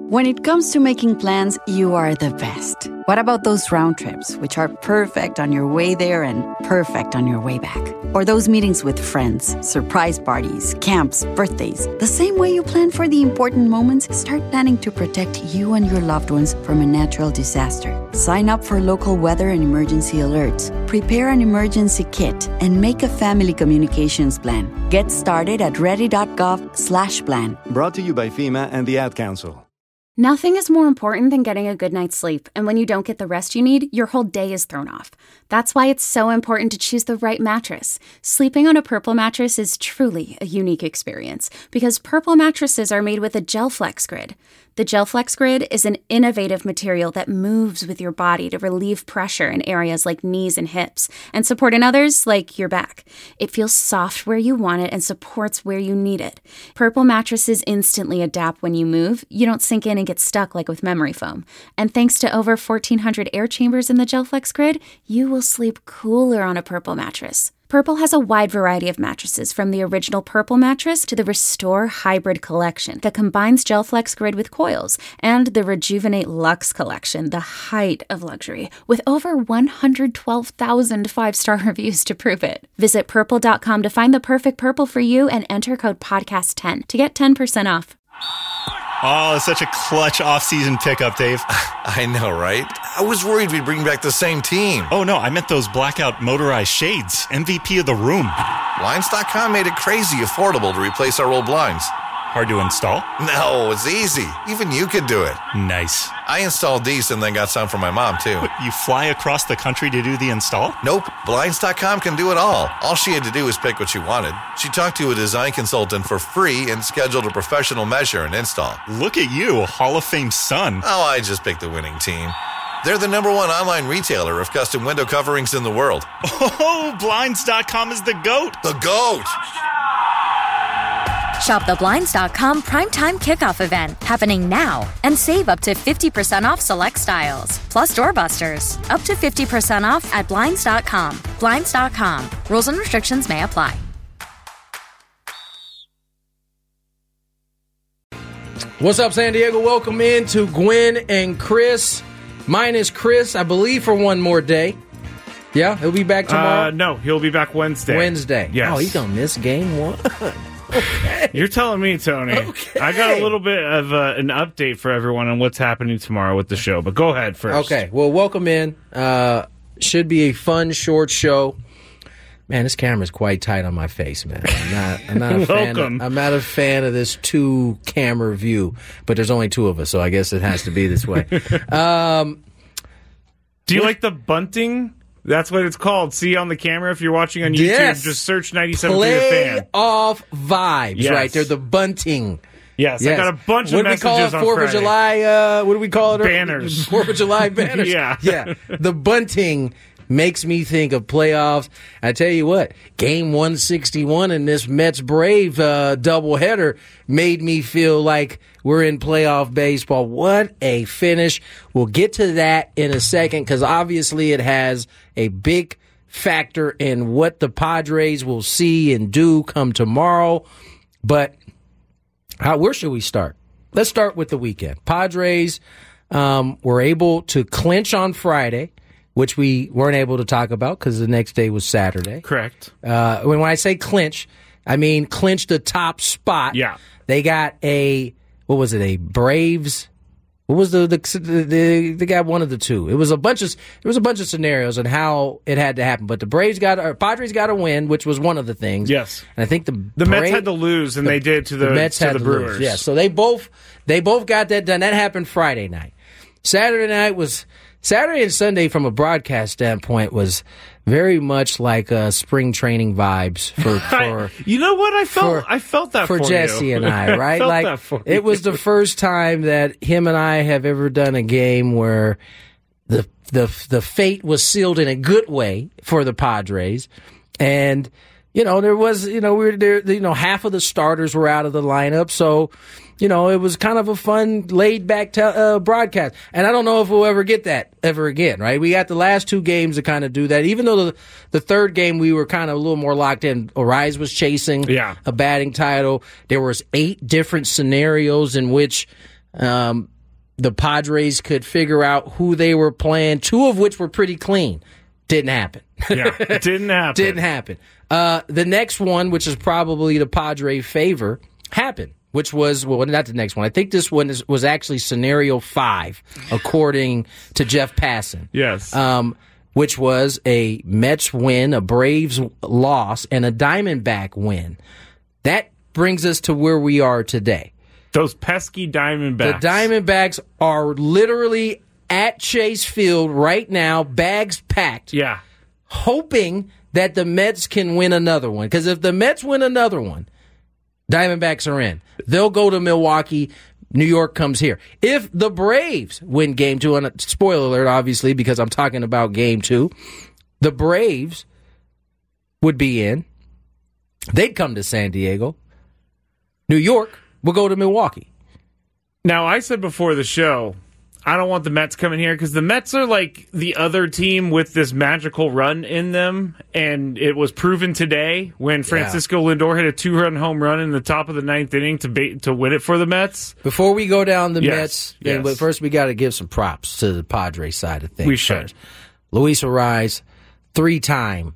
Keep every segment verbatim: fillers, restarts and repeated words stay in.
When it comes to making plans, you are the best. What about those round trips, which are perfect on your way there and perfect on your way back? Or those meetings with friends, surprise parties, camps, birthdays. The same way you plan for the important moments, start planning to protect you and your loved ones from a natural disaster. Sign up for local weather and emergency alerts. Prepare an emergency kit and make a family communications plan. Get started at ready.gov slash plan. Brought to you by FEMA and the Ad Council. Nothing is more important than getting a good night's sleep, and when you don't get the rest you need, your whole day is thrown off. That's why it's so important to choose the right mattress. Sleeping on a Purple mattress is truly a unique experience, because Purple mattresses are made with a GelFlex Grid. The GelFlex Grid is an innovative material that moves with your body to relieve pressure in areas like knees and hips, and support in others like your back. It feels soft where you want it and supports where you need it. Purple mattresses instantly adapt when you move. You don't sink in and get stuck like with memory foam. And thanks to over fourteen hundred air chambers in the GelFlex Grid, you will sleep cooler on a Purple mattress. Purple has a wide variety of mattresses, from the original Purple mattress to the Restore Hybrid collection that combines GelFlex Grid with coils, and the Rejuvenate Luxe collection, the height of luxury, with over one hundred twelve thousand five-star reviews to prove it. Visit purple dot com to find the perfect Purple for you and enter code podcast ten to get ten percent off. Oh, it's such a clutch off-season pickup, Dave. I know, right? I was worried we'd bring back the same team. Oh, no, I meant those blackout motorized shades. M V P of the room. Blinds dot com made it crazy affordable to replace our old blinds. Hard to install? No, it's easy. Even you could do it. Nice. I installed these and then got some for my mom, too. What, you fly across the country to do the install? Nope. Blinds dot com can do it all. All she had to do was pick what she wanted. She talked to a design consultant for free and scheduled a professional measure and install. Look at you, a Hall of Fame son. Oh, I just picked the winning team. They're the number one online retailer of custom window coverings in the world. Oh, Blinds dot com is the GOAT. The GOAT! Shop the Blinds dot com Primetime Kickoff event happening now and save up to fifty percent off select styles. Plus doorbusters. Up to fifty percent off at Blinds dot com. Blinds dot com. Rules and restrictions may apply. What's up, San Diego? Welcome in to Gwen and Chris. Mine is Chris, I believe, for one more day. Yeah, he'll be back tomorrow? Uh, no, he'll be back Wednesday. Wednesday. Yes. Oh, he's going to miss game one. Okay. You're telling me, Tony. Okay. I got a little bit of uh, an update for everyone on what's happening tomorrow with the show, but go ahead first. Okay, well, welcome in. Uh, should be a fun, short show. Man, this camera's quite tight on my face, man. I'm not, I'm not a fan. Of, I'm not a fan of this two-camera view, but there's only two of us, so I guess it has to be this way. Um, Do you like the bunting? That's what it's called. See on the camera if you're watching on YouTube. Yes. Just search ninety-seven point three The Fan. Off vibes, Yes. right? They're the bunting. Yes, yes, I got a bunch what of messages on What do we call it? Fourth of July, uh, what do we call it? Banners. Fourth of July banners. Yeah. Yeah. The bunting makes me think of playoffs. I tell you what, game one sixty-one in this Mets-Brave uh, doubleheader made me feel like we're in playoff baseball. What a finish. We'll get to that in a second because obviously it has a big factor in what the Padres will see and do come tomorrow. But how, where should we start? Let's start with the weekend. Padres um, were able to clinch on Friday, which we weren't able to talk about because the next day was Saturday. Correct. Uh, when, when I say clinch, I mean clinch the top spot. Yeah. They got a, what was it, a Braves? What was the, the, the, they got one of the two. It was a bunch of, there was a bunch of scenarios on how it had to happen, but the Braves got, or Padres got a win, which was one of the things. Yes. And I think the The Bra- Mets had to lose, and the, they did to the, the Mets to had the to Brewers. Lose. Yeah, so they both, they both got that done. That happened Friday night. Saturday night was, Saturday and Sunday from a broadcast standpoint was very much like uh, spring training vibes for, for you know what I felt. for, I felt that for, for Jesse you. and I, right? I felt like that for it you. was the first time that him and I have ever done a game where the the the fate was sealed in a good way for the Padres, and you know there was you know we were there. You know half of the starters were out of the lineup, so. You know, it was kind of a fun, laid-back te- uh, broadcast. And I don't know if we'll ever get that ever again, right? We got the last two games to kind of do that. Even though the, the third game we were kind of a little more locked in. Arise was chasing yeah. a batting title. There was eight different scenarios in which um, the Padres could figure out who they were playing, two of which were pretty clean. Didn't happen. Yeah, it didn't happen. Didn't happen. Uh, the next one, which is probably the Padre favor, happened, which was, well, not the next one. I think this one is, was actually scenario five, according to Jeff Passan. Yes. Um, which was a Mets win, a Braves loss, and a Diamondback win. That brings us to where we are today. Those pesky Diamondbacks. The Diamondbacks are literally at Chase Field right now, bags packed. Yeah. Hoping that the Mets can win another one. Because if the Mets win another one, Diamondbacks are in. They'll go to Milwaukee. New York comes here. If the Braves win game two, and spoiler alert, obviously, because I'm talking about game two, the Braves would be in. They'd come to San Diego. New York will go to Milwaukee. Now, I said before the show, I don't want the Mets coming here because the Mets are like the other team with this magical run in them, and it was proven today when Francisco yeah. Lindor hit a two-run home run in the top of the ninth inning to bait, to win it for the Mets. Before we go down the yes. Mets, yes. but first we got to give some props to the Padres side of things. We should. First. Luis Arraez, three-time,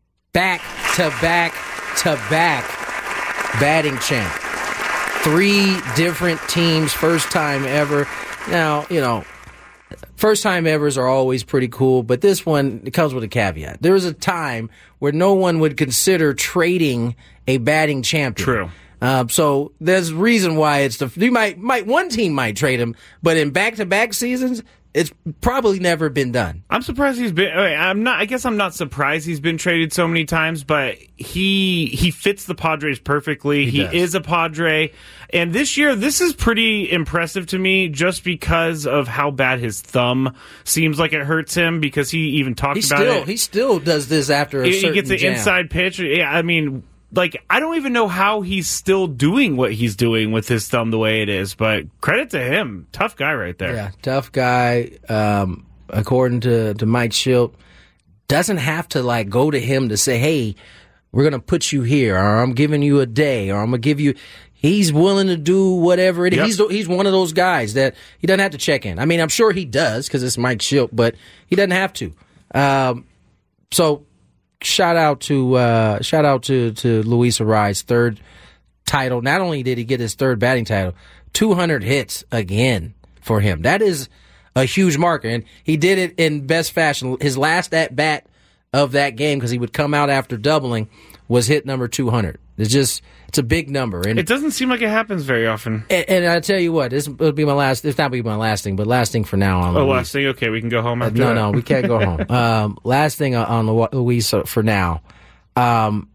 back-to-back-to-back batting champ. Three different teams, first time ever. Now, you know, first time evers are always pretty cool, but this one, it comes with a caveat. There was a time where no one would consider trading a batting champion. True. Uh, so there's a reason why it's the, you might, might, one team might trade him, but in back-to-back seasons, it's probably never been done. I'm surprised he's been. I'm not. I guess I'm not surprised he's been traded so many times. But he he fits the Padres perfectly. He, he is a Padre, and this year this is pretty impressive to me, just because of how bad his thumb seems like it hurts him. Because he even talked he about still, it. He still does this after a he, certain he gets an jam. inside pitch. Yeah, I mean. Like, I don't even know how he's still doing what he's doing with his thumb the way it is, but credit to him. Tough guy right there. Yeah, tough guy. Um, according to, to Mike Shildt, doesn't have to, like, go to him to say, hey, we're going to put you here, or I'm giving you a day, or I'm going to give you... He's willing to do whatever it is. Yep. He's, he's one of those guys that he doesn't have to check in. I mean, I'm sure he does because it's Mike Shildt, but he doesn't have to. Um, so... Shout out to uh, shout out to, to Luis Arraez, third title. Not only did he get his third batting title, two hundred hits again for him. That is a huge marker, and he did it in best fashion. His last at bat of that game, because he would come out after doubling, was hit number two hundred. It's just it's a big number, and it doesn't seem like it happens very often. And, and I tell you what, this will be my last. It's not be my last thing, but last thing for now on. Oh, Luis. last thing. Okay, we can go home after uh, no, that. No, no, we can't go home. Um, last thing on Luis for now. Um,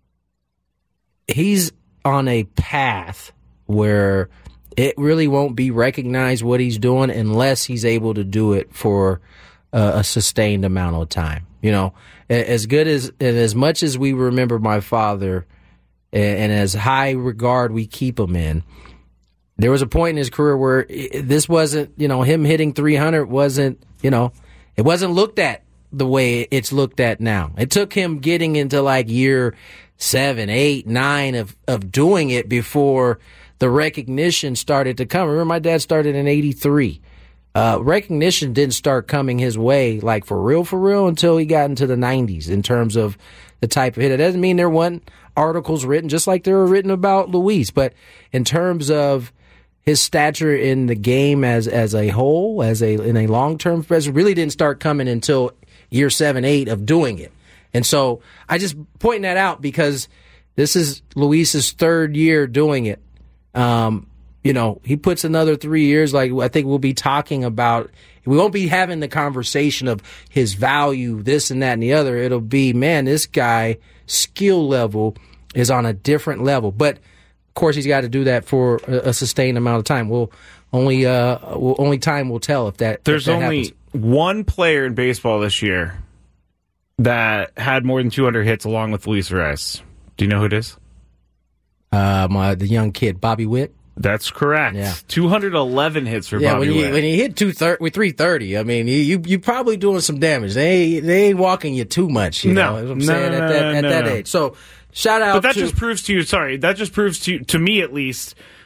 he's on a path where it really won't be recognized what he's doing unless he's able to do it for uh, a sustained amount of time. You know, as good as and as much as we remember my father, and, and as high regard we keep him in, there was a point in his career where this wasn't, you know, him hitting three hundred wasn't, you know, it wasn't looked at the way it's looked at now. It took him getting into like year seven, eight, nine of, of doing it before the recognition started to come. Remember, my dad started in eighty-three. Uh, recognition didn't start coming his way, like for real, for real, until he got into the nineties in terms of the type of hit. It doesn't mean there weren't articles written, just like there were written about Luis, but in terms of his stature in the game as as a whole, as a in a long term, really didn't start coming until year seven, eight of doing it. And so I just pointing that out because this is Luis's third year doing it. Um, you know, he puts another three years, like I think we'll be talking about, we won't be having the conversation of his value, this and that and the other. It'll be, man, this guy skill level is on a different level. But of course, he's got to do that for a, a sustained amount of time. We'll only, uh, we'll, only time will tell if that. There's if that only happens. One player in baseball this year that had more than two hundred hits along with Luis Arraez. Do you know who it is? Um, uh, the young kid, Bobby Witt. That's correct. Yeah. two hundred eleven hits for yeah, Bobby when you, Witt. when you hit two thirty, with three thirty, I mean, you, you you probably doing some damage. They they ain't walking you too much, you no, know what I'm no, saying, no, at that, no, at no, that no. age. So, shout out But that to... just proves to you, sorry, that just proves to to me at least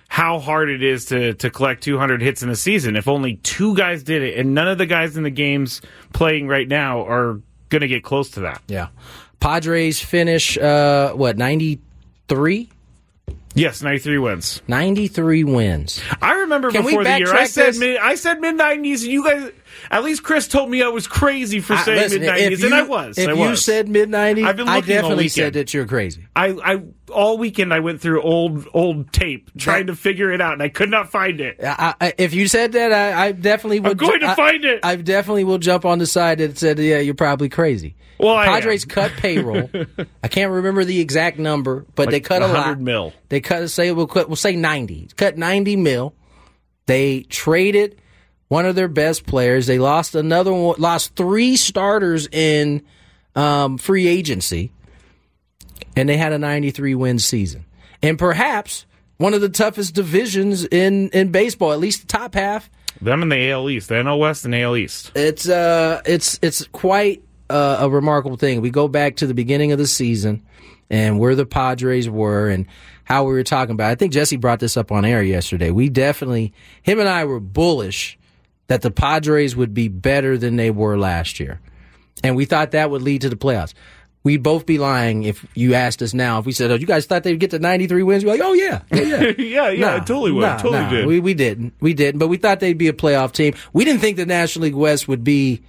how hard it is to, to collect two hundred hits in a season. If only two guys did it, and none of the guys in the games playing right now are going to get close to that. Yeah. Padres finish, uh, what, ninety-three? Yes, ninety-three wins. ninety-three wins. I remember Can before the year, I said this? mid, I said mid nineties, and you guys, at least Chris told me I was crazy for I, saying listen, mid nineties, and I was. If I you was. said mid nineties, I've been I looking all definitely weekend. said that you're crazy. I, I all weekend I went through old old tape trying That- to figure it out, and I could not find it. I, I, if you said that, I, I definitely would. I'm going to I, find it. I definitely will jump on the side that said, yeah, you're probably crazy. Well, I Padres am. cut payroll. I can't remember the exact number, but Like they cut a one hundred lot. mil. They cut. Say we'll cut. We'll say ninety. Cut ninety mil. They traded one of their best players. They lost another one. Lost three starters in um, free agency, and they had a ninety-three win season. And perhaps one of the toughest divisions in in baseball, at least the top half. Them in the A L East, the N L West and A L East. It's uh, it's it's quite uh, a remarkable thing. We go back to the beginning of the season and where the Padres were and how we were talking about it. I think Jesse brought this up on air yesterday. We definitely, him and I were bullish that the Padres would be better than they were last year, and we thought that would lead to the playoffs. We'd both be lying if you asked us now. If we said, "Oh, you guys thought they'd get to ninety-three wins," we're like, "Oh yeah, yeah, yeah." yeah, yeah, Nah, I totally would. nah, totally nah. did. We we didn't. We didn't. But we thought they'd be a playoff team. We didn't think the National League West would be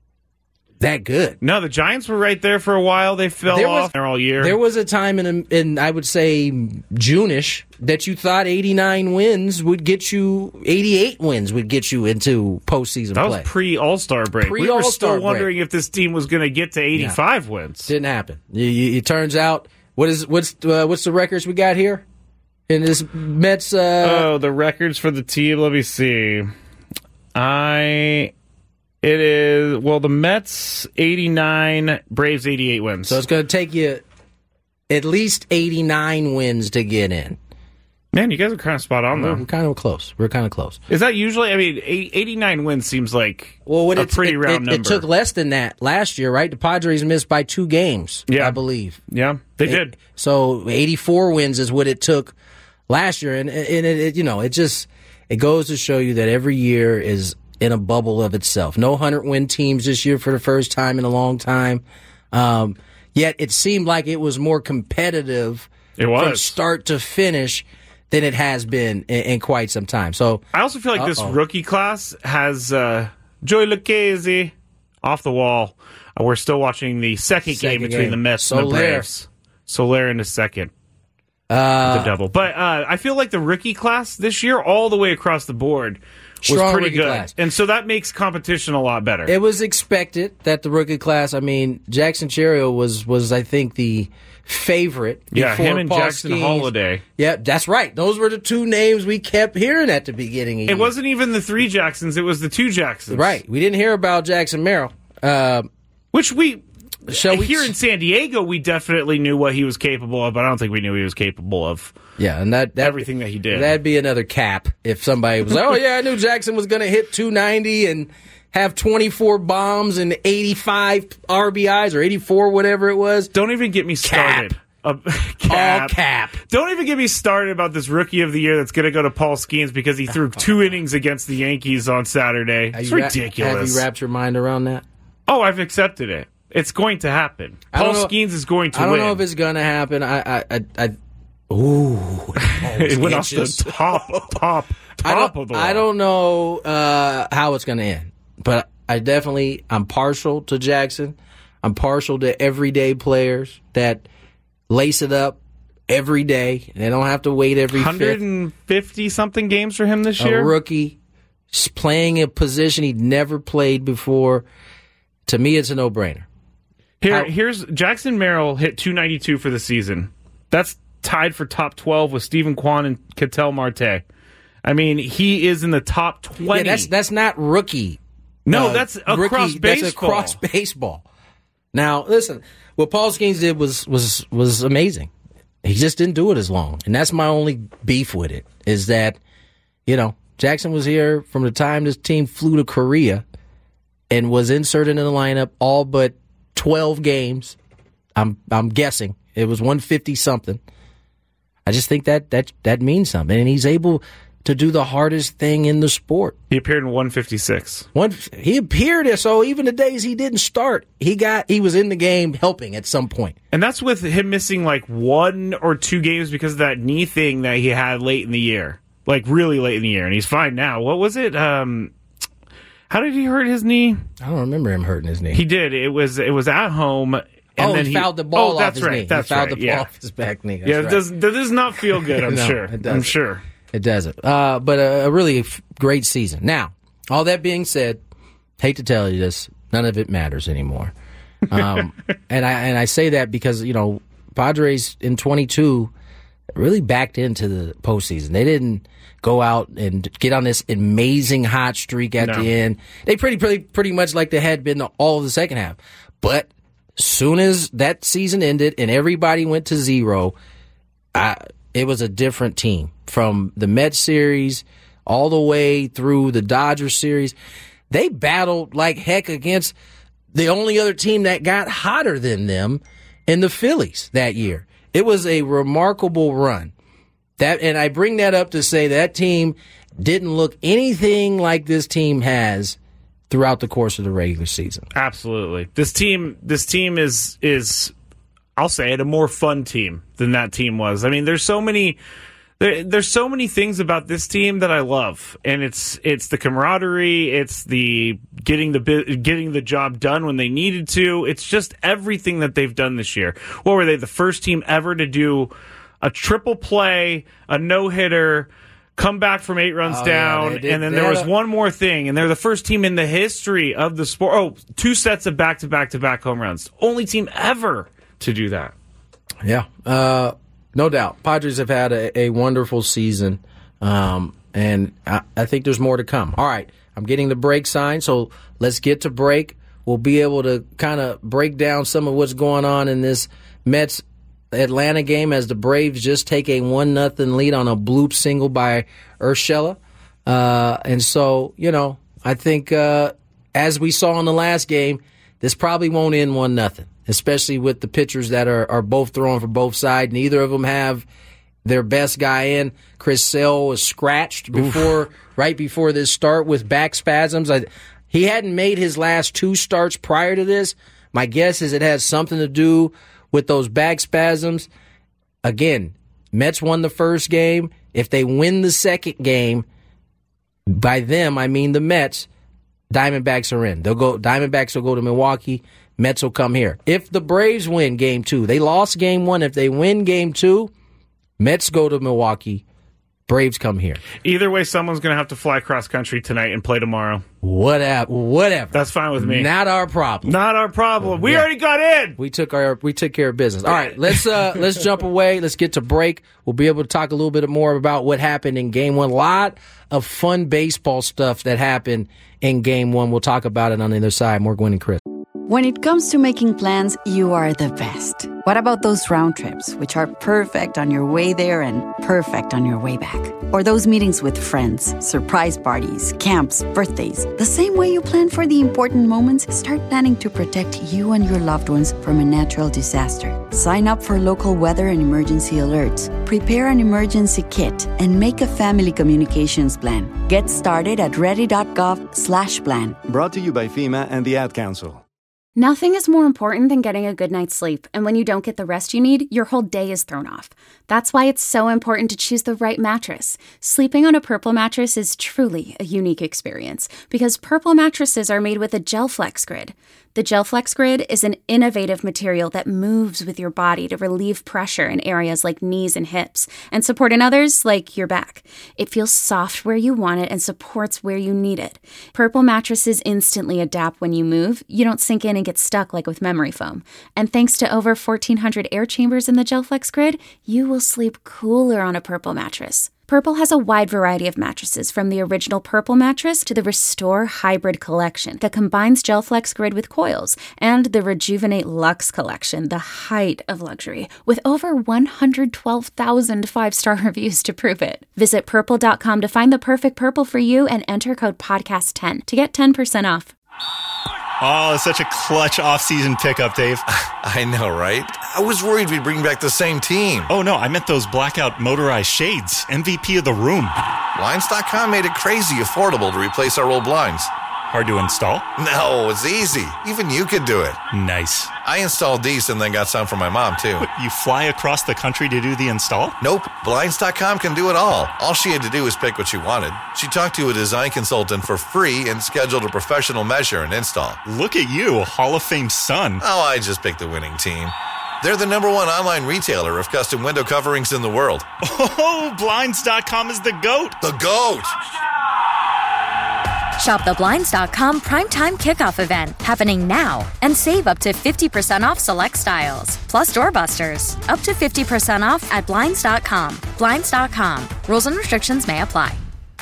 that good. No, the Giants were right there for a while. They fell There was- off there all year. There was a time in in I would say June-ish that you thought eighty-nine wins would get you, eighty-eight wins would get you into postseason that play. was pre All-Star break. we were Pre-All-Star still break. wondering if this team was going to get to eighty-five wins. Didn't happen. It, it turns out what is what's uh, what's the records we got here in this Mets? Uh, Oh, the records for the team. Let me see. I. It is, well, the Mets eighty-nine, Braves eighty-eight wins. so it's going to take you at least eighty-nine wins to get in. Man, you guys are kind of spot on, We're, though. we're kind of close. We're kind of close. Is that usually, I mean, eighty-nine wins seems like Well, when a it's, pretty it, round it, number. it took less than that last year, right? The Padres missed by two games, Yeah. I believe. Yeah, they It- did. So eighty-four wins is what it took last year, and and it, it you know it just it goes to show you that every year is in a bubble of itself. No hundred win teams this year for the first time in a long time. Um, yet it seemed like it was more competitive It from was. start to finish than it has been in, in quite some time. So I also feel like this Uh-oh. rookie class has uh, Joey Lucchesi off the wall. Uh, we're still watching the second, Second game between game. the Mets and the Soler. Braves. Soler in the second. uh, the double. But uh, I feel like the rookie class this year, all the way across the board, was Strong pretty rookie good. class. And so that makes competition a lot better. It was expected that the rookie class. I mean, Jackson Cherio was was I think the favorite. yeah, before him and Paul Jackson Skeens. Holiday. Yeah, that's right. Those were the two names we kept hearing at the beginning. Of the It year. wasn't even the three Jacksons, it was the two Jacksons. right. We didn't hear about Jackson Merrill. Uh, Which we, Shall we- here in San Diego, we definitely knew what he was capable of, but I don't think we knew he was capable of yeah, and that, that everything that he did. That'd be another cap if somebody was like, "Oh yeah, I knew Jackson was going to hit two ninety and have twenty-four bombs and eighty-five R B Is or eighty-four, whatever it was." Don't even get me started. Uh, cap. All cap. Don't even get me started about this rookie of the year that's going to go to Paul Skeens because he threw two innings against the Yankees on Saturday. Have It's you wra- ridiculous. Have you wrapped your mind around that? Oh, I've accepted it. It's going to happen. I don't Paul know- Skeens is going to I don't win. know if it's going to happen. I, I, I, I ooh, it went off inches. the top, top, I top don't, of the wall. I don't know uh, how it's going to end, but I definitely I'm partial to Jackson. I'm partial to everyday players that lace it up every day. They don't have to wait every one hundred fifty something games for him this fifth. year. A rookie s- playing a position he'd never played before. To me, it's a no-brainer. Here, How- here's Jackson Merrill hit two ninety-two for the season. That's tied for top twelve with Stephen Kwan and Ketel Marte. I mean, he is in the top twenty. Yeah, that's that's not rookie. no, uh, that's across rookie, baseball. That's across baseball. Now, listen, what Paul Skeens did was was was amazing. He just didn't do it as long, and that's my only beef with it. Is that you know Jackson was here from the time this team flew to Korea and was inserted in the lineup all but twelve games. I'm I'm guessing it was one fifty something. I just think that that that means something. And he's able to do the hardest thing in the sport. He appeared in one fifty-six. One, he appeared, so even the days he didn't start, he got he was in the game helping at some point. And that's with him missing like one or two games because of that knee thing that he had late in the year. Like really late in the year. And he's fine now. What was it? Um, how did he hurt his knee? I don't remember him hurting his knee. He did. It was it was at home. And oh, then he fouled the ball oh, off that's his right, knee. That's he fouled right. the ball yeah. off his back knee. That's yeah, it right. does, that does not feel good, I'm no, sure. It I'm sure. It doesn't. Uh, but a, a really f- great season. Now, all that being said, hate to tell you this, none of it matters anymore. Um, and I and I say that because, you know, Padres in twenty-two really backed into the postseason. They didn't go out and get on this amazing hot streak at no. the end. They pretty, pretty, pretty much like they had been all of the second half. But as soon as that season ended and everybody went to zero, I, it was a different team. From the Mets series all the way through the Dodgers series, they battled like heck against the only other team that got hotter than them in the Phillies that year. It was a remarkable run. That, and I bring that up to say that team didn't look anything like this team has throughout the course of the regular season. Absolutely. This team this team is is I'll say it, a more fun team than that team was. I mean, there's so many there, there's so many things about this team that I love, and it's it's the camaraderie, it's the getting the getting the job done when they needed to. It's just everything that they've done this year. What were they, the first team ever to do a triple play, a no-hitter, come back from eight runs oh, down, yeah, did, and then there was a- one more thing, and they're the first team in the history of the sport. Oh, two sets of back-to-back-to-back home runs. Only team ever to do that. Yeah, uh, no doubt. Padres have had a, a wonderful season, um, and I, I think there's more to come. All right, I'm getting the break sign, so let's get to break. We'll be able to kind of break down some of what's going on in this Mets Atlanta game as the Braves just take a one nothing lead on a bloop single by Urshela. Uh, and so, you know, I think uh, as we saw in the last game, this probably won't end one nothing, especially with the pitchers that are, are both throwing for both sides. Neither of them have their best guy in. Chris Sale was scratched before, Oof. right before this start with back spasms. I, he hadn't made his last two starts prior to this. My guess is it has something to do with those back spasms. Again, Mets won the first game. If they win the second game, by them, I mean the Mets, Diamondbacks are in. They'll go. Diamondbacks will go to Milwaukee. Mets will come here. If the Braves win game two, they lost game one. If they win game two, Mets go to Milwaukee. Braves come here. Either way, someone's going to have to fly cross country tonight and play tomorrow. Whatever. Whatever. That's fine with me. Not our problem. Not our problem. We yeah. already got in. We took our we took care of business. All right, let's uh let's jump away. Let's get to break. We'll be able to talk a little bit more about what happened in game one. A lot of fun baseball stuff that happened in game one. We'll talk about it on the other side. More Gwen and Chris. When it comes to making plans, you are the best. What about those round trips, which are perfect on your way there and perfect on your way back? Or those meetings with friends, surprise parties, camps, birthdays. The same way you plan for the important moments, start planning to protect you and your loved ones from a natural disaster. Sign up for local weather and emergency alerts. Prepare an emergency kit and make a family communications plan. Get started at ready.gov slash plan. Brought to you by FEMA and the Ad Council. Nothing is more important than getting a good night's sleep, and when you don't get the rest you need, your whole day is thrown off. That's why it's so important to choose the right mattress. Sleeping on a Purple mattress is truly a unique experience, because Purple mattresses are made with a GelFlex Grid. The GelFlex Grid is an innovative material that moves with your body to relieve pressure in areas like knees and hips, and support in others like your back. It feels soft where you want it and supports where you need it. Purple mattresses instantly adapt when you move. You don't sink in and get stuck like with memory foam. And thanks to over fourteen hundred air chambers in the GelFlex Grid, you will sleep cooler on a Purple mattress. Purple has a wide variety of mattresses, from the original Purple mattress to the Restore Hybrid collection that combines GelFlex Grid with coils, and the Rejuvenate Luxe collection, the height of luxury, with over one hundred twelve thousand five-star reviews to prove it. Visit purple dot com to find the perfect Purple for you and enter code podcast ten to get ten percent off. Oh, such a clutch off-season pickup, Dave. I know, right? I was worried we'd bring back the same team. Oh, no, I meant those blackout motorized shades. M V P of the room. Blinds dot com made it crazy affordable to replace our old blinds. Hard to install? No, it's easy. Even you could do it. Nice. I installed these and then got some for my mom, too. What, you fly across the country to do the install? Nope. Blinds dot com can do it all. All she had to do was pick what she wanted. She talked to a design consultant for free and scheduled a professional measure and install. Look at you, a Hall of Fame son. Oh, I just picked the winning team. They're the number one online retailer of custom window coverings in the world. Oh, Blinds dot com is the GOAT. The GOAT! Shop the Blinds dot com Primetime Kickoff event happening now and save up to fifty percent off select styles. Plus doorbusters. Up to fifty percent off at Blinds dot com. Blinds dot com. Rules and restrictions may apply.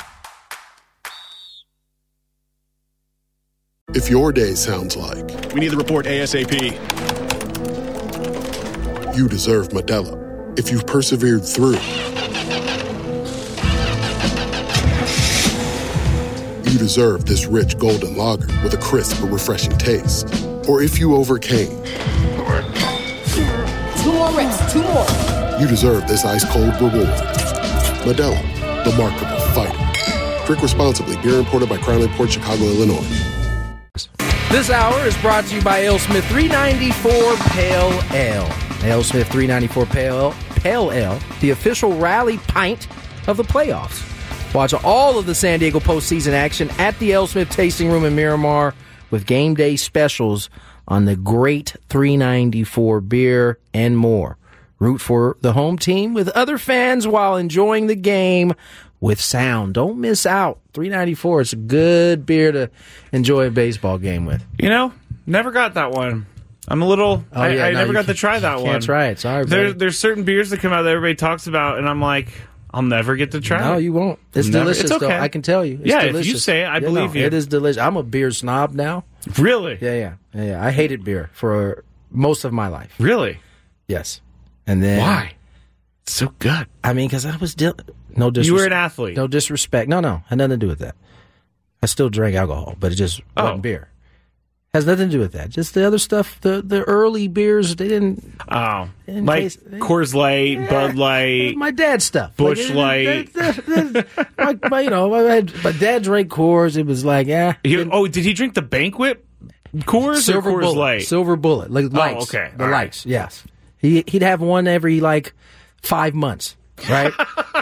If your day sounds like we need the report ASAP, you deserve Modelo. If you've persevered through, you deserve this rich golden lager with a crisp but refreshing taste. Or if you overcame. Two more reps, two more. You deserve this ice-cold reward. Modelo, the Markable Fighter. Drink responsibly. Beer imported by Crown Imports, Chicago, Illinois. This hour is brought to you by AleSmith three ninety-four Pale Ale. AleSmith three ninety-four Pale, Pale Ale, the official rally pint of the playoffs. Watch all of the San Diego postseason action at the AleSmith Tasting Room in Miramar with game day specials on the great three ninety-four beer and more. Root for the home team with other fans while enjoying the game with sound. Don't miss out. three ninety-four, it's a good beer to enjoy a baseball game with. You know, never got that one. I'm a little... Oh, I, yeah, I no, never got can, to try that you one. Can't try it. Sorry, there, There's certain beers that come out that everybody talks about, and I'm like... I'll never get to try no, it. No, you won't. It's never. delicious, it's okay. though. I can tell you. It's yeah, delicious. if you say it, I yeah, believe no, you. It is delicious. I'm a beer snob now. Really? Yeah, yeah, yeah, yeah. I hated beer for most of my life. Really? Yes. And then... Why? It's so good. I mean, because I was... Di- no disrespect. You were an athlete. No disrespect. No, no. Had nothing to do with that. I still drank alcohol, but it just oh. wasn't beer. Has nothing to do with that. Just the other stuff, the the early beers, they didn't... Oh. They didn't like taste, they, Coors Light, yeah, Bud Light. My dad's stuff. Busch like, Light. They, they, they, my, my, you know, my, my dad drank Coors. It was like, yeah. Oh, did he drink the Banquet Coors Silver or Coors Bullet, Light? Silver Bullet. Like lights. Oh, okay. The All lights, right. yes. He, he'd have one every, like, five months, right?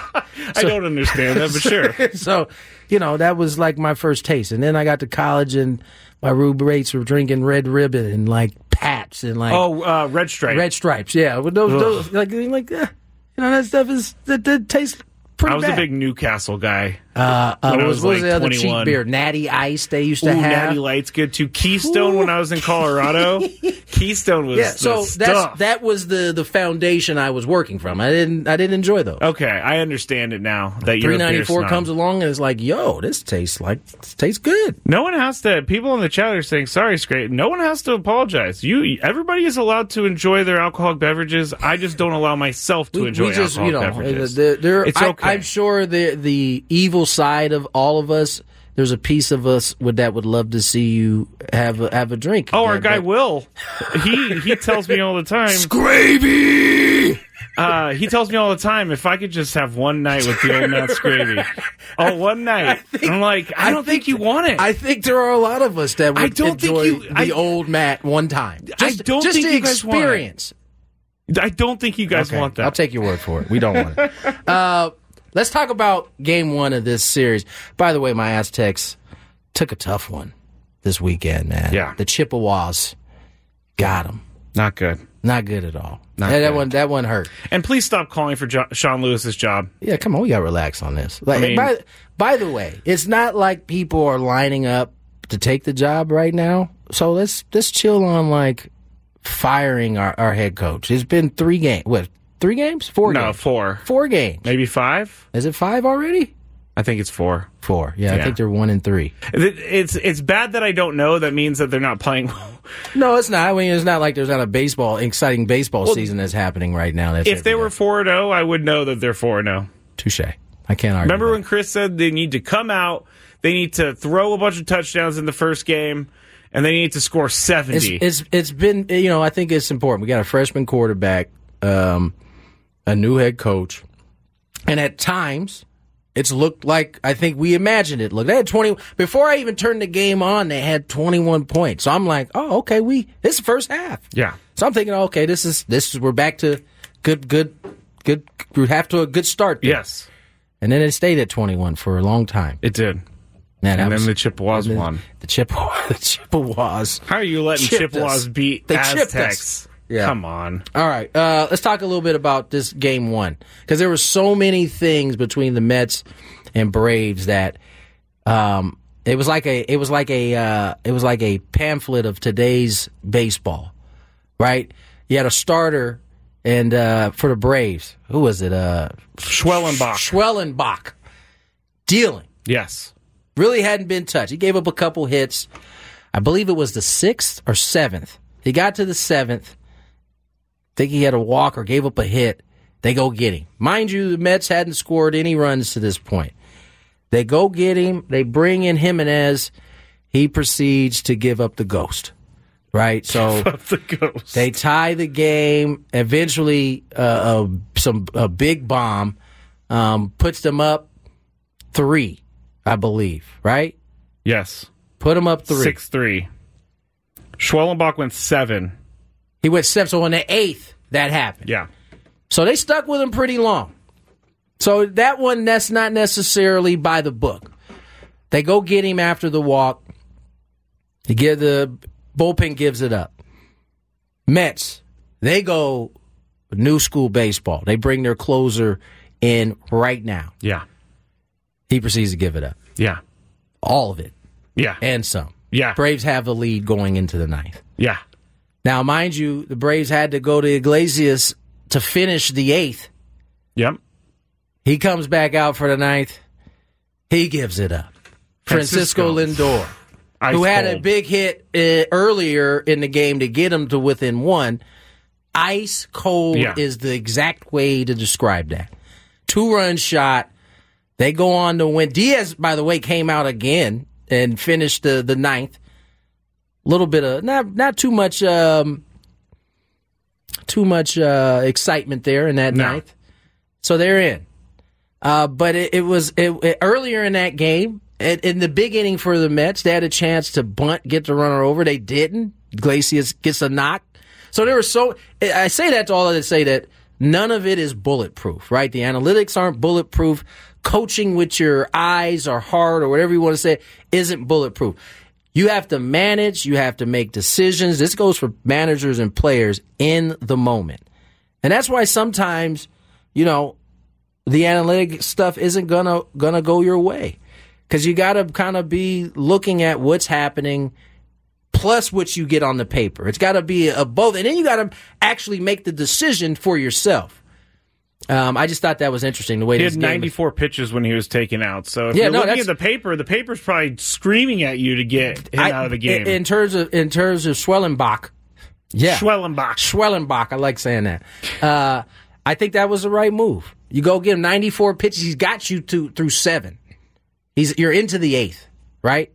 I so, don't understand that, but sure. So, you know, that was like my first taste. And then I got to college and my roommates were drinking Red Ribbon and like Pats and like oh, uh, Red Stripes. Red Stripes, yeah. With those, those like, like uh, you know, that stuff is that, that tastes pretty. I was bad. a big Newcastle guy. Uh, uh, when what I was, was, what like was the other twenty-one. cheap beer? Natty Ice. They used to Ooh, have Natty Light's good too. Keystone Ooh. when I was in Colorado. Keystone was yeah. So the stuff. that's that was the the foundation I was working from. I didn't I didn't enjoy those. Okay, I understand it now. That you're three ninety-four a beer comes along and it's like, yo, this tastes like this tastes good. No one has to. People in the chat are saying sorry, Scrape. No one has to apologize. You, everybody is allowed to enjoy their alcoholic beverages. I just don't allow myself to we, enjoy we just, alcoholic you know, beverages. The, the, it's I, okay. I'm sure the the evil side of all of us. There's a piece of us would that would love to see you have a, have a drink. Oh, again, our guy but... Will. He he tells me all the time. Scravy. Uh, he tells me all the time if I could just have one night with the old Matt Scravy. Oh, one night. Think, I'm like, I, I don't think, think you want it. I think there are a lot of us that would I don't enjoy think you, the I, old Matt one time. Just, I don't just think the you guys experience. Want it. I don't think you guys okay, want that. I'll take your word for it. We don't want it. Uh, let's talk about game one of this series. By the way, my Aztecs took a tough one this weekend, man. Yeah. The Chippewas got them. Not good. Not good at all. Not yeah, that good. one that one hurt. And please stop calling for jo- Sean Lewis's job. Yeah, come on, we got to relax on this. Like, I mean, by, by the way, it's not like people are lining up to take the job right now. So let's let's chill on like firing our, our head coach. It's been three games. What? Three games? Four no, games? No, four. Four games. Maybe five? Is it five already? I think it's four. Four. Yeah, yeah, I think they're one and three. It's it's bad that I don't know. That means that they're not playing well. No, it's not. I mean, it's not like there's not a baseball, exciting baseball well, season that's happening right now. That's if they were four and oh, I would know that they're four and oh. Touche. I can't argue. Remember that. when Chris said they need to come out, they need to throw a bunch of touchdowns in the first game, and they need to score seventy. It's, it's it's been, you know, I think it's important. We got a freshman quarterback, um, a new head coach, and at times it's looked like I think we imagined it. Look, they had twenty before I even turned the game on. They had twenty-one points. So I'm like, oh, okay, we this is the first half. Yeah. So I'm thinking, okay, this is this is we're back to good, good, good. We have to a good start there. Yes. And then it stayed at twenty-one for a long time. It did. Man, and was, then the Chippewas then won. The Chippewas. The Chippewas. How are you letting Chippewas us. beat they Aztecs? Yeah. Come on. All right. Uh, let's talk a little bit about this game one, because there were so many things between the Mets and Braves that um, it was like a it was like a uh, it was like a pamphlet of today's baseball, right? You had a starter, and uh, for the Braves, who was it? Uh, Schwellenbach. Schwellenbach dealing. Yes. Really hadn't been touched. He gave up a couple hits. I believe it was the sixth or seventh. He got to the seventh. I think he had a walk or gave up a hit. They go get him. Mind you, the Mets hadn't scored any runs to this point. They go get him. They bring in Jimenez. He proceeds to give up the ghost. Right? So give up the ghost. They tie the game. Eventually, uh, uh, some a big bomb um, puts them up three. I believe, right? Yes. Put him up three. six three. Schwellenbach went seven. He went seven. So on the eighth, that happened. Yeah. So they stuck with him pretty long. So that one, that's not necessarily by the book. They go get him after the walk. He give the bullpen gives it up. Mets, they go new school baseball. They bring their closer in right now. Yeah. He proceeds to give it up. Yeah. All of it. Yeah. And some. Yeah. Braves have the lead going into the ninth. Yeah. Now, mind you, the Braves had to go to Iglesias to finish the eighth. Yep. He comes back out for the ninth. He gives it up. Francisco, Francisco Lindor, Ice who had cold. a big hit uh, earlier in the game to get him to within one. Ice cold yeah. is the exact way to describe that. Two-run shot. They go on to win. Diaz, by the way, came out again and finished the, the ninth. A little bit of, not not too much um, too much uh, excitement there in that no. ninth. So they're in. Uh, but it, it was it, it, earlier in that game, it, in the big inning for the Mets, they had a chance to bunt, get the runner over. They didn't. Iglesias gets a knock. So there was so, I say that to all of it to say that none of it is bulletproof, right? The analytics aren't bulletproof. Coaching with your eyes or heart or whatever you want to say isn't bulletproof. You have to manage. You have to make decisions. This goes for managers and players in the moment. And that's why sometimes, you know, the analytic stuff isn't gonna gonna go your way. Because you got to kind of be looking at what's happening plus what you get on the paper. It's got to be a both. And then you got to actually make the decision for yourself. Um, I just thought that was interesting, the way he this had game ninety-four was... pitches when he was taken out. So if yeah, you're no, looking that's... at the paper, the paper's probably screaming at you to get him I, out of the game. In terms of in terms of Schwellenbach, yeah, Schwellenbach, Schwellenbach. I like saying that. Uh, I think that was the right move. You go get him ninety-four pitches. He's got you to through seven. He's you're into the eighth, right?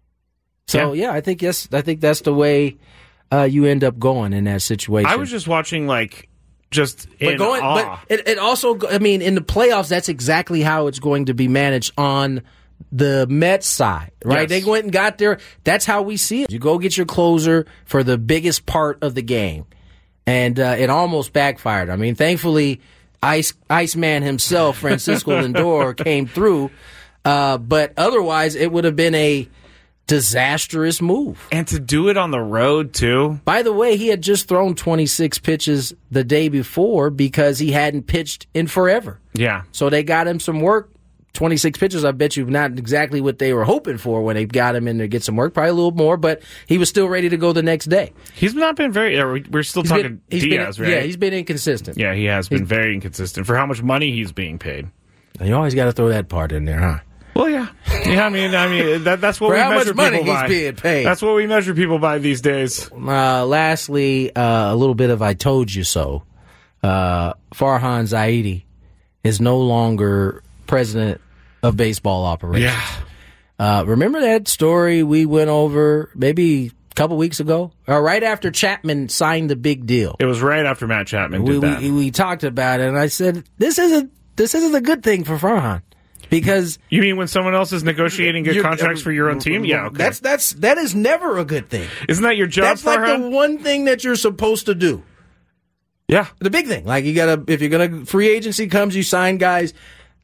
So yeah, yeah I think yes, I think that's the way uh, you end up going in that situation. I was just watching like. Just in but going, awe. But it, it also, I mean, in the playoffs, that's exactly how it's going to be managed on the Mets side, right? Yes. They went and got there. That's how we see it. You go get your closer for the biggest part of the game, and uh, it almost backfired. I mean, thankfully, Ice Iceman himself, Francisco Lindor, came through, uh, but otherwise, it would have been a disastrous move. And to do it on the road, too. By the way, he had just thrown twenty-six pitches the day before because he hadn't pitched in forever. Yeah. So they got him some work. twenty-six pitches, I bet you, not exactly what they were hoping for when they got him in to get some work. Probably a little more, but he was still ready to go the next day. He's not been very... We're still he's talking been, Diaz, been, right? Yeah, he's been inconsistent. Yeah, he has been he's, very inconsistent for how much money he's being paid. You always got to throw that part in there, huh? Well, yeah, yeah. I mean, I mean, that, that's what For we how measure much money people he's by. being paid. That's what we measure people by these days. Uh, lastly, uh, a little bit of "I told you so." Uh, Farhan Zaidi is no longer president of baseball operations. Yeah. Uh, remember that story we went over maybe a couple weeks ago, or right after Chapman signed the big deal. It was right after Matt Chapman we, did that. We, we talked about it, and I said, this isn't this isn't a good thing for Farhan. Because you mean when someone else is negotiating good contracts for your own team? Yeah, okay. That's that's that is never a good thing. Isn't that your job? That's Farhan? like the one thing that you're supposed to do. Yeah, the big thing. Like you gotta, if you're gonna free agency comes, you sign guys,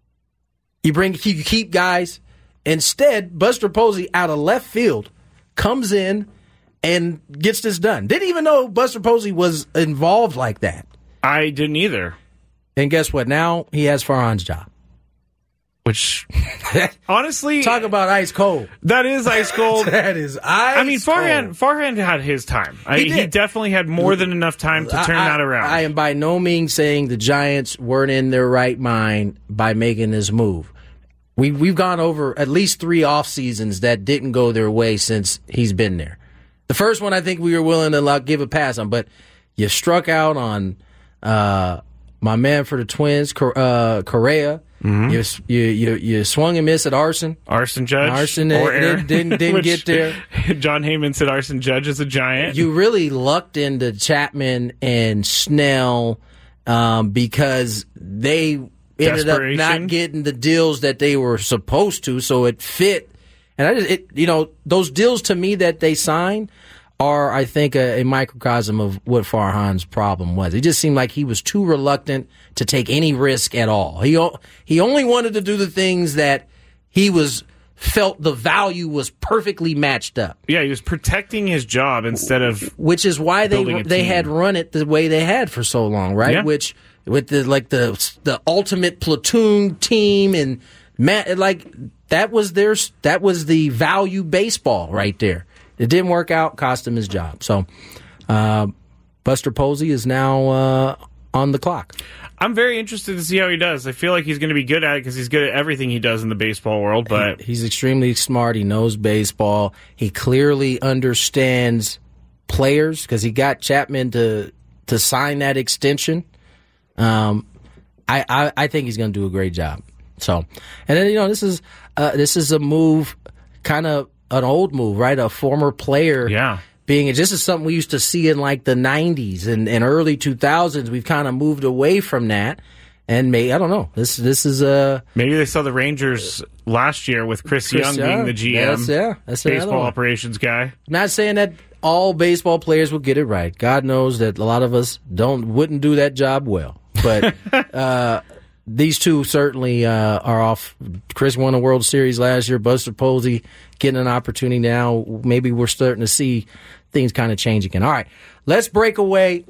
you bring you keep guys. Instead, Buster Posey out of left field comes in and gets this done. Didn't even know Buster Posey was involved like that. I didn't either. And guess what? Now he has Farhan's job. Which, honestly... Talk about ice cold. That is ice cold. That is ice I mean, Farhan, cold. Farhan had his time. I, He he, did. definitely had more than enough time to turn I, that around. I am by no means saying the Giants weren't in their right mind by making this move. We, we've gone over at least three off seasons that didn't go their way since he's been there. The first one I think we were willing to like, give a pass on, but you struck out on uh, my man for the Twins, uh, Correa. Mm-hmm. You, you you you swung and missed at Arson. Arson Judge. Arson or didn't, didn't, didn't get there. John Heyman said Arson Judge is a giant. You really lucked into Chapman and Snell um, because they ended up not getting the deals that they were supposed to, so it fit. And I just, it, you know, those deals to me that they signed are, I think, a, a microcosm of what Farhan's problem was. It just seemed like he was too reluctant to take any risk at all. He he only wanted to do the things that he was felt the value was perfectly matched up. Yeah, he was protecting his job instead of which is why they they had run it the way they had for so long, right? Yeah. Which with the like the the ultimate platoon team and Matt, like that was their that was the value baseball right there. It didn't work out, cost him his job. So, uh, Buster Posey is now uh, on the clock. I'm very interested to see how he does. I feel like he's going to be good at it because he's good at everything he does in the baseball world. But he, he's extremely smart. He knows baseball. He clearly understands players because he got Chapman to to sign that extension. Um, I, I I think he's going to do a great job. So, and then you know this is uh, this is a move, kind of. An old move, right? A former player yeah. being it. This is something we used to see in like the nineties and, and early two thousands. We've kind of moved away from that. And may I don't know. This this is a maybe they saw the Rangers last year with Chris, Chris Young, Young being the G M, that's, yeah, that's baseball operations guy. I'm not saying that all baseball players will get it right. God knows that a lot of us don't wouldn't do that job well. But uh, these two certainly uh, are off. Chris won a World Series last year. Buster Posey getting an opportunity now. Maybe we're starting to see things kind of change again. All right, let's break away.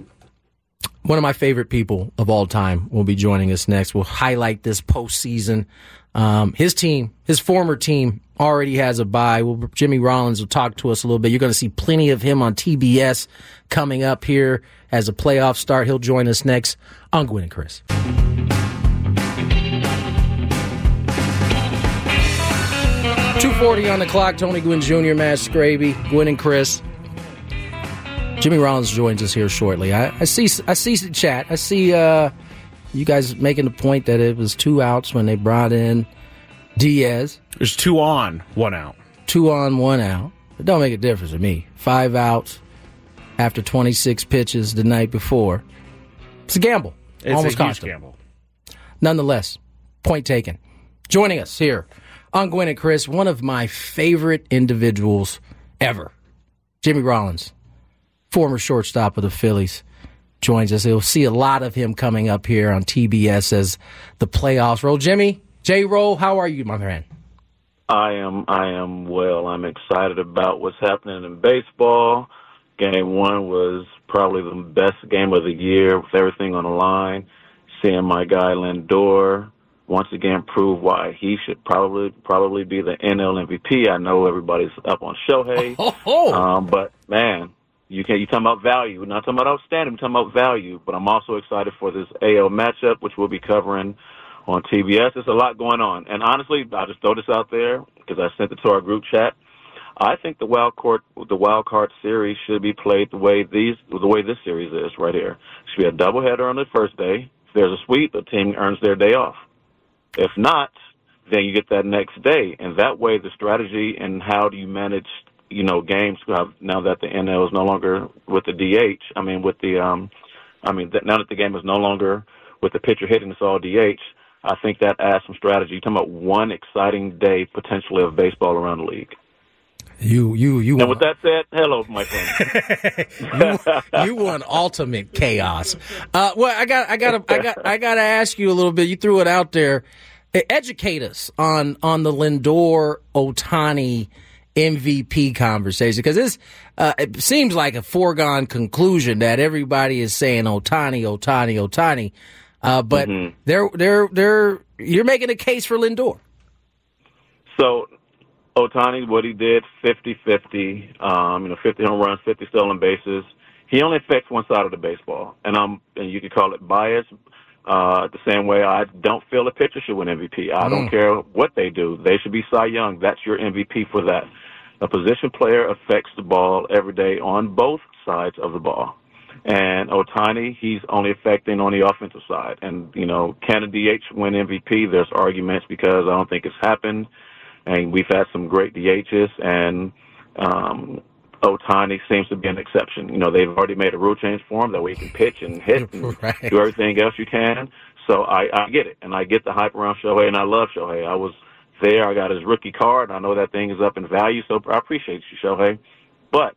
One of my favorite people of all time will be joining us next. We'll highlight this postseason. Um, his team, his former team, already has a bye. Well, Jimmy Rollins will talk to us a little bit. You're going to see plenty of him on T B S coming up here as a playoff start. He'll join us next on Gwynn and Chris. two forty on the clock. Tony Gwynn Junior, Matt Scraby, Gwynn and Chris. Jimmy Rollins joins us here shortly. I, I see I see the chat. I see uh, you guys making the point that it was two outs when they brought in Diaz. There's two on, one out. Two on, one out. It don't make a difference to me. Five outs after twenty-six pitches the night before. It's a gamble. It's Almost a huge cost him. gamble. Nonetheless, point taken. Joining us here on Gwynn and Chris, one of my favorite individuals ever, Jimmy Rollins, former shortstop of the Phillies, joins us. You'll see a lot of him coming up here on T B S as the playoffs roll. Jimmy, J-Roll, how are you, my friend? I am I am well. I'm excited about what's happening in baseball. Game one was probably the best game of the year with everything on the line. Seeing my guy Lindor once again prove why he should probably probably be the N L M V P. I know everybody's up on Shohei, oh, oh. Um, but man, you can you talking about value. We're not talking about outstanding. We're talking about value. But I'm also excited for this A L matchup, which we'll be covering on T B S. There's a lot going on, and honestly, I'll just throw this out there because I sent it to our group chat. I think the wild card the wild card series should be played the way these the way this series is right here. It should be a doubleheader on the first day. If there's a sweep, the team earns their day off. If not, then you get that next day. And that way the strategy and how do you manage you know, games uh, now that the N L is no longer with the D H. I mean, with the, um, I mean, th- now that the game is no longer with the pitcher hitting, it's all D H. I think that adds some strategy. You're talking about one exciting day potentially of baseball around the league. You, you, you. And with that said, hello, my friend. you, you want ultimate chaos. Uh, well, I got, I got, I got, I got to ask you a little bit. You threw it out there. Educate us on on the Lindor Ohtani M V P conversation, because this uh, it seems like a foregone conclusion that everybody is saying Ohtani, Ohtani, Ohtani, uh, but mm-hmm. they're they're they're you're making a case for Lindor. So Ohtani, what he did, fifty-fifty, um, you know, fifty home runs, fifty stolen bases. He only affects one side of the baseball, and um, and you could call it bias. Uh, the same way I don't feel a pitcher should win M V P. I mm. don't care what they do. They should be Cy Young. That's your M V P for that. A position player affects the ball every day on both sides of the ball. And Ohtani, he's only affecting on the offensive side. And, you know, can a D H win M V P? There's arguments because I don't think it's happened. And we've had some great D Hs, and um, Ohtani seems to be an exception. You know, they've already made a rule change for him that way he can pitch and hit and right. do everything else you can. So I, I get it, and I get the hype around Shohei, and I love Shohei. I was there. I got his rookie card. I know that thing is up in value, so I appreciate you, Shohei. But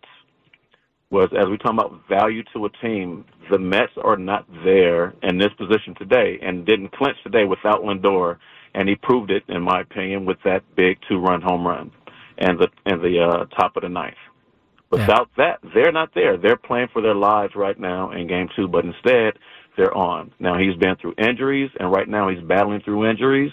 was as we talk about value to a team, the Mets are not there in this position today and didn't clinch today without Lindor, and he proved it, in my opinion, with that big two-run home run and the and the uh, top of the ninth. Without yeah. that, they're not there. They're playing for their lives right now in game two, but instead they're on. Now, he's been through injuries, and right now he's battling through injuries,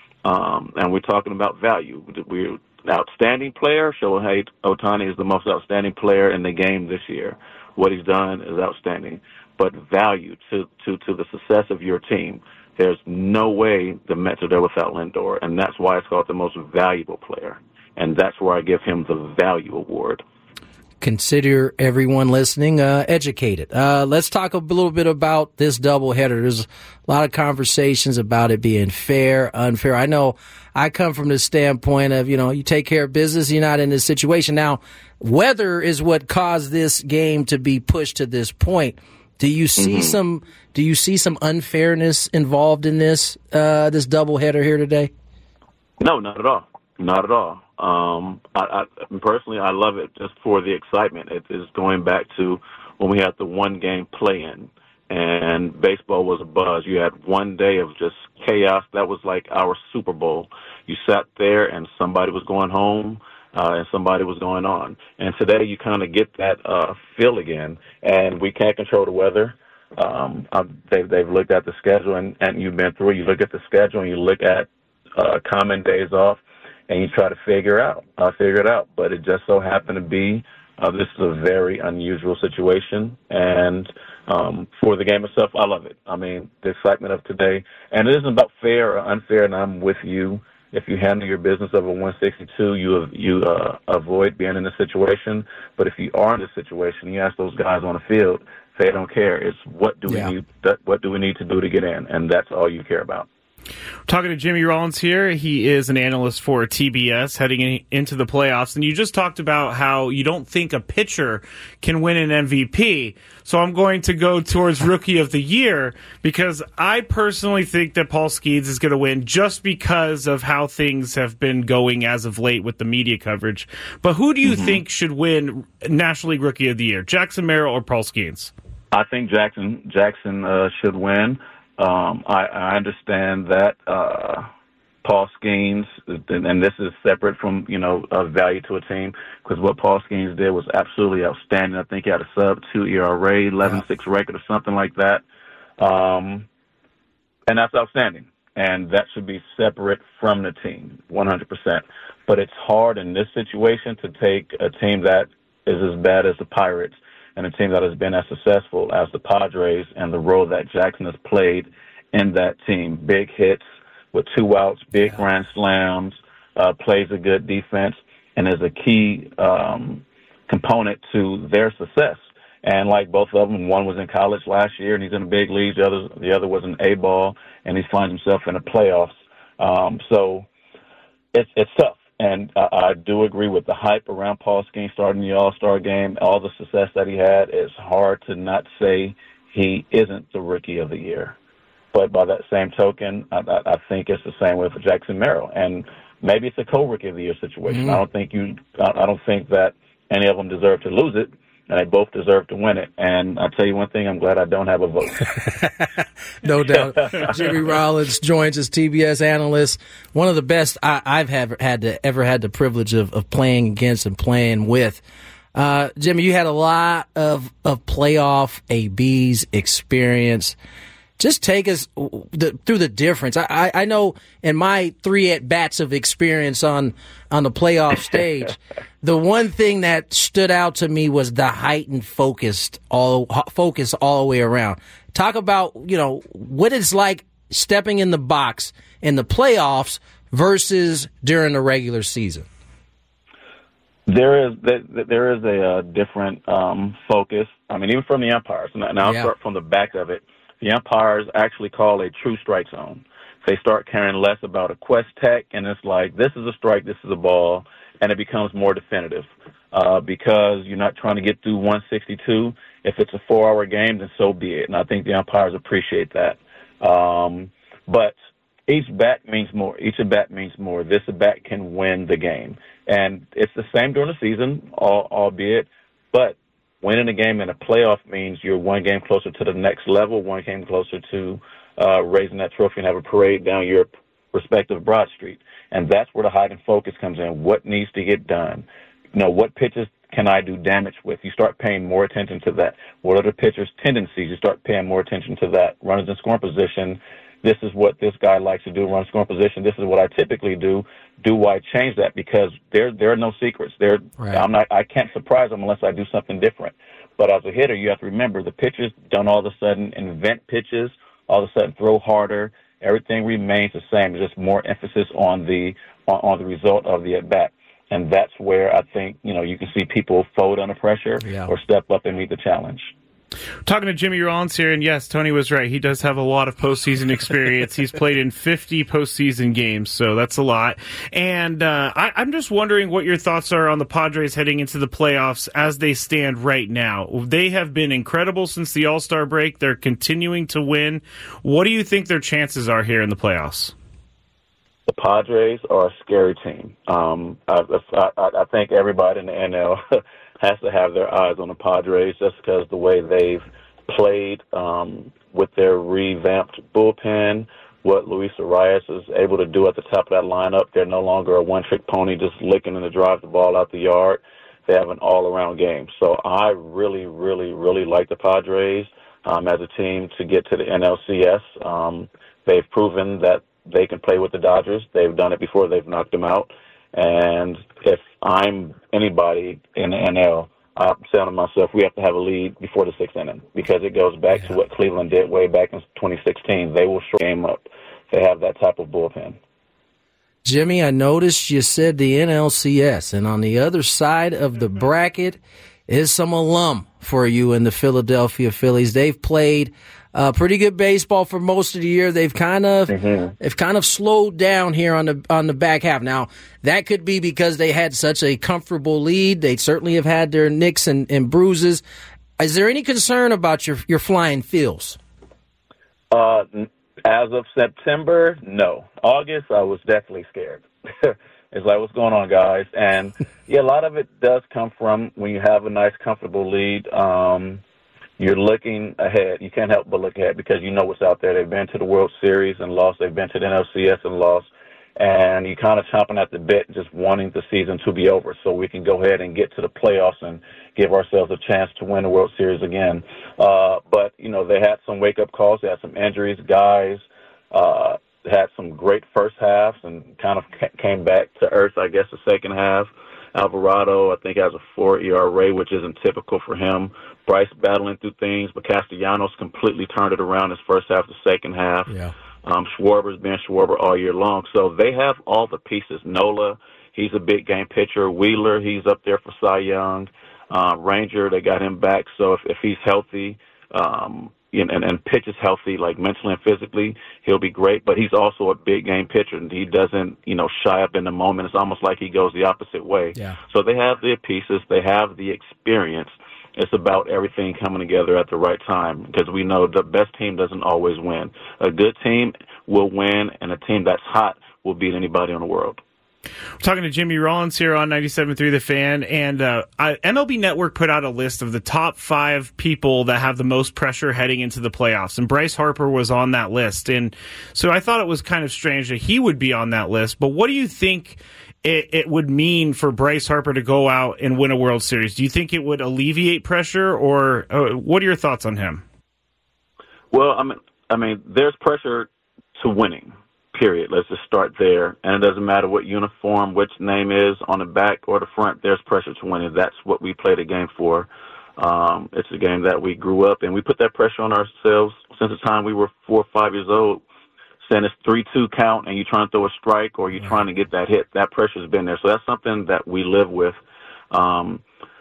um, and we're talking about value. We're outstanding player. Shohei Ohtani is the most outstanding player in the game this year. What he's done is outstanding. But value to, to, to the success of your team, there's no way the Mets are there without Lindor, and that's why it's called the most valuable player, and that's where I give him the value award. Consider everyone listening uh, educated. Uh, let's talk a little bit about this doubleheader. There's a lot of conversations about it being fair, unfair. I know I come from the standpoint of, you know, you take care of business, you're not in this situation. Now, weather is what caused this game to be pushed to this point. Do you see mm-hmm. some? Do you see some unfairness involved in this uh, this doubleheader here today? No, not at all. Not at all. Um, I, I personally, I love it just for the excitement. It is going back to when we had the one game play-in, and baseball was a buzz. You had one day of just chaos. That was like our Super Bowl. You sat there, and somebody was going home, uh, and somebody was going on. And today, you kind of get that uh, feel again. And we can't control the weather. Um, they've they've looked at the schedule, and, and you've been through it. You look at the schedule, and you look at uh, common days off. And you try to figure out, uh, figure it out. But it just so happened to be, uh, this is a very unusual situation. And um, for the game itself, I love it. I mean, the excitement of today. And it isn't about fair or unfair, and I'm with you. If you handle your business over one sixty-two, you you uh, avoid being in a situation. But if you are in a situation, you ask those guys on the field, they don't care. It's what do yeah. we need, what do we need to do to get in? And that's all you care about. Talking to Jimmy Rollins here. He is an analyst for T B S heading in, into the playoffs. And you just talked about how you don't think a pitcher can win an M V P. So I'm going to go towards Rookie of the Year because I personally think that Paul Skeens is going to win just because of how things have been going as of late with the media coverage. But who do you mm-hmm. think should win National League Rookie of the Year, Jackson Merrill or Paul Skeens? I think Jackson Jackson uh, should win. Um, I, I understand that uh, Paul Skeens, and this is separate from, you know, uh, value to a team, because what Paul Skeens did was absolutely outstanding. I think he had a sub two E R A, eleven six record or something like that. Um, and that's outstanding. And that should be separate from the team, one hundred percent. But it's hard in this situation to take a team that is as bad as the Pirates and a team that has been as successful as the Padres and the role that Jackson has played in that team. Big hits with two outs, big yeah. grand slams, uh, plays a good defense, and is a key um, component to their success. And like both of them, one was in college last year, and he's in the big leagues. The other, the other was an A-ball, and he finds himself in the playoffs. Um, so it's it's tough. and I, I do agree with the hype around Paul Skeens starting the All-Star game, all the success that he had. It's hard to not say he isn't the Rookie of the Year. But by that same token, I, I, I think it's the same way for Jackson Merrill. And maybe it's a co-Rookie of the Year situation. Mm-hmm. I don't think you. I don't think that any of them deserve to lose it, and they both deserve to win it. And I'll tell you one thing, I'm glad I don't have a vote. No doubt. Jimmy Rollins joins us, T B S analyst, one of the best I, I've have, had to, ever had the privilege of, of playing against and playing with. Uh, Jimmy, you had a lot of, of playoff A B's experience. Just take us the, through the difference. I, I, I know in my three at-bats of experience on, on the playoff stage, the one thing that stood out to me was the heightened focused all focus all the way around. Talk about, you know, what it's like stepping in the box in the playoffs versus during the regular season. There is there is a, a different um, focus. I mean, even from the umpires. Now, now Yeah. I'll start from the back of it. The umpires actually call a true strike zone. They start caring less about a quest tech, and it's like, this is a strike, this is a ball, and it becomes more definitive uh, because you're not trying to get through one sixty-two. If it's a four-hour game, then so be it, and I think the umpires appreciate that. Um, but each bat means more. Each at-bat means more. This at-bat can win the game. And it's the same during the season, albeit, but winning a game in a playoff means you're one game closer to the next level, one game closer to uh, raising that trophy and have a parade down your respective Broad Street. And that's where the heightened focus comes in. What needs to get done? You know, what pitches can I do damage with? You start paying more attention to that. What are the pitcher's tendencies? You start paying more attention to that. Runners in scoring position, this is what this guy likes to do, run scoring position. This is what I typically do. Do I change that? Because there there are no secrets. There, Right. I'm not. I can't surprise them unless I do something different. But as a hitter, you have to remember the pitchers don't all of a sudden invent pitches. All of a sudden, throw harder. Everything remains the same. It's just more emphasis on the on, on the result of the at bat, and that's where I think you know you can see people fold under pressure Yeah. or step up and meet the challenge. Talking to Jimmy Rollins here, and yes, Tony was right. He does have a lot of postseason experience. He's played in fifty postseason games, so that's a lot. And uh, I, I'm just wondering what your thoughts are on the Padres heading into the playoffs as they stand right now. They have been incredible since the All-Star break. They're continuing to win. What do you think their chances are here in the playoffs? The Padres are a scary team. Um, I, I, I think everybody in the N L has to have their eyes on the Padres just because the way they've played um, with their revamped bullpen, what Luis Arias is able to do at the top of that lineup. They're no longer a one-trick pony just licking and to drive the ball out the yard. They have an all-around game. So I really, really, really like the Padres um, as a team to get to the N L C S. Um, they've proven that they can play with the Dodgers. They've done it before. They've knocked them out. And if I'm anybody in the N L, I'm saying to myself, we have to have a lead before the sixth inning because it goes back yeah. to what Cleveland did way back in twenty sixteen. They will short game up. They have that type of bullpen. Jimmy, I noticed you said the N L C S, and on the other side of the bracket is some alum for you in the Philadelphia Phillies. They've played uh, pretty good baseball for most of the year. They've kind of mm-hmm. they've kind of slowed down here on the on the back half. Now that could be because they had such a comfortable lead. They certainly have had their nicks and, and bruises. Is there any concern about your your flying Phils? Uh, as of September, no. August, I was definitely scared. It's like, what's going on, guys? And yeah, a lot of it does come from when you have a nice, comfortable lead. Um, You're looking ahead. You can't help but look ahead because you know what's out there. They've been to the World Series and lost. They've been to the N L C S and lost. And you're kind of chomping at the bit, just wanting the season to be over so we can go ahead and get to the playoffs and give ourselves a chance to win the World Series again. Uh, but, you know, they had some wake-up calls. They had some injuries. Guys uh, had some great first halves and kind of came back to earth, I guess, the second half. Alvarado, I think, has a four E R A, which isn't typical for him. Bryce battling through things, but Castellanos completely turned it around his first half, the second half. Yeah. Um, Schwarber's been Schwarber all year long. So they have all the pieces. Nola, he's a big game pitcher. Wheeler, he's up there for Cy Young. Uh, Ranger, they got him back. So if, if he's healthy, um, and, and pitches healthy, like mentally and physically, he'll be great. But he's also a big game pitcher, and he doesn't, you know, shy up in the moment. It's almost like he goes the opposite way. Yeah. So they have the pieces, they have the experience. It's about everything coming together at the right time, because we know the best team doesn't always win. A good team will win, and a team that's hot will beat anybody in the world. We're talking to Jimmy Rollins here on ninety-seven point three The Fan, and uh, M L B Network put out a list of the top five people that have the most pressure heading into the playoffs, and Bryce Harper was on that list. And so I thought it was kind of strange that he would be on that list. But what do you think it, it would mean for Bryce Harper to go out and win a World Series? Do you think it would alleviate pressure, or uh, what are your thoughts on him? Well, I mean, I mean, there's pressure to winning. Period. Let's just start there. And it doesn't matter what uniform, which name is on the back or the front, there's pressure to win. And that's what we play the game for. Um, it's a game that we grew up in. We put that pressure on ourselves since the time we were four or five years old, saying it's three two count and you're trying to throw a strike or you're yeah. trying to get that hit. That pressure's been there. So that's something that we live with. Um,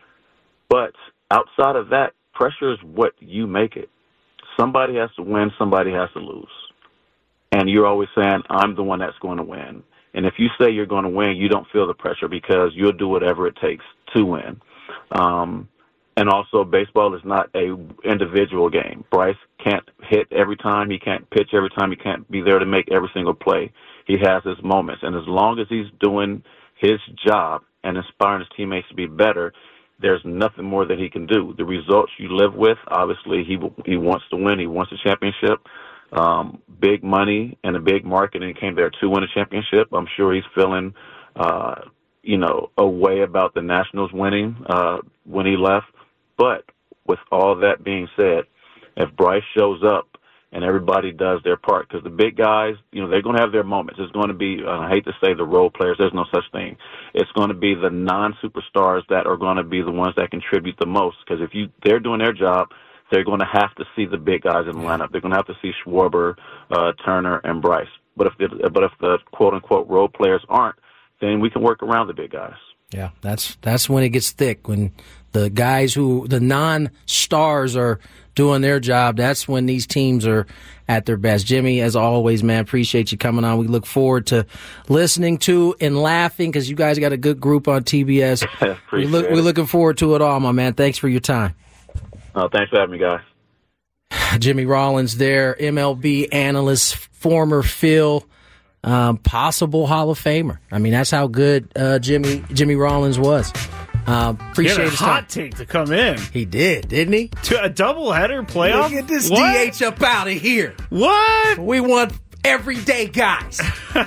but outside of that, pressure is what you make it. Somebody has to win. Somebody has to lose. And you're always saying, I'm the one that's going to win. And if you say you're going to win, you don't feel the pressure because you'll do whatever it takes to win. Um, and also, baseball is not a individual game. Bryce can't hit every time. He can't pitch every time. He can't be there to make every single play. He has his moments. And as long as he's doing his job and inspiring his teammates to be better, there's nothing more that he can do. The results you live with, obviously, he he wants to win. He wants a championship. Um, big money and a big market, and he came there to win a championship. I'm sure he's feeling, uh, you know, a way about the Nationals winning uh, when he left. But with all that being said, if Bryce shows up and everybody does their part, because the big guys, you know, they're going to have their moments. It's going to be, uh, I hate to say the role players, there's no such thing. It's going to be the non-superstars that are going to be the ones that contribute the most, because if you they're doing their job, they're going to have to see the big guys in the lineup. They're going to have to see Schwarber, uh, Turner, and Bryce. But if the, but if the quote-unquote role players aren't, then we can work around the big guys. Yeah, that's that's when it gets thick. When the guys who, the non-stars are doing their job, that's when these teams are at their best. Jimmy, as always, man, appreciate you coming on. We look forward to listening to and laughing because you guys got a good group on T B S. we look, we're looking forward to it all, my man. Thanks for your time. Uh, thanks for having me, guys. Jimmy Rollins there, M L B analyst, former Phil, um, possible Hall of Famer. I mean, that's how good uh, Jimmy Jimmy Rollins was. Uh, appreciate he had a his hot time. take to come in. He did, didn't he? To a doubleheader playoff? Get this what? D H up out of here. What? We want everyday guys.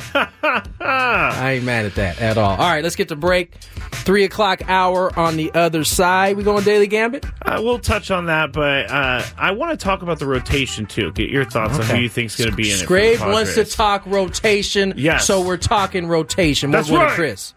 I ain't mad at that at all. All right, let's get to break. Three o'clock hour on the other side. We going Daily Gambit? Uh, we'll touch on that, but uh, I want to talk about the rotation, too. Get your thoughts okay. on who you think is going to be in it. Scrape wants to talk rotation, yes. so we're talking rotation. That's we're going right. to Chris.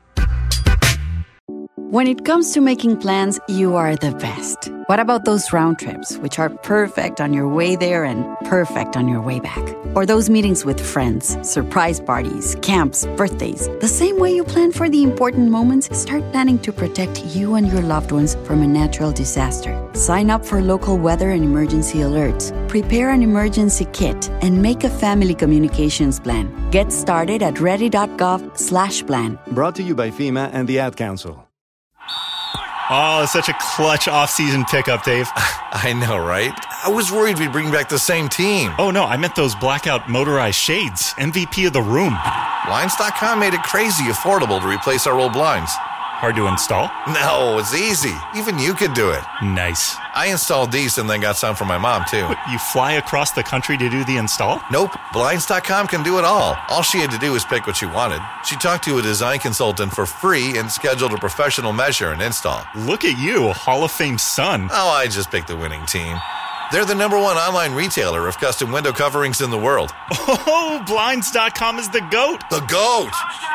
When it comes to making plans, you are the best. What about those round trips, which are perfect on your way there and perfect on your way back? Or those meetings with friends, surprise parties, camps, birthdays. The same way you plan for the important moments, start planning to protect you and your loved ones from a natural disaster. Sign up for local weather and emergency alerts. Prepare an emergency kit and make a family communications plan. Get started at ready.gov slash plan. Brought to you by FEMA and the Ad Council. Oh, such a clutch off-season pickup, Dave. I know, right? I was worried we'd bring back the same team. Oh, no, I meant those blackout motorized shades. M V P of the room. Blinds dot com made it crazy affordable to replace our old blinds. Hard to install? No, it's easy. Even you could do it. Nice. I installed these and then got some for my mom, too. What, you fly across the country to do the install? Nope. Blinds dot com can do it all. All she had to do was pick what she wanted. She talked to a design consultant for free and scheduled a professional measure and install. Look at you, a Hall of Fame son. Oh, I just picked the winning team. They're the number one online retailer of custom window coverings in the world. Oh, Blinds dot com is the GOAT. The GOAT!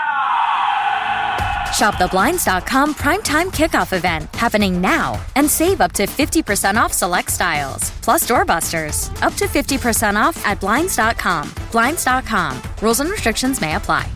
Shop the Blinds dot com Primetime Kickoff event happening now and save up to fifty percent off select styles. Plus doorbusters, up to fifty percent off at Blinds dot com. Blinds dot com. Rules and restrictions may apply.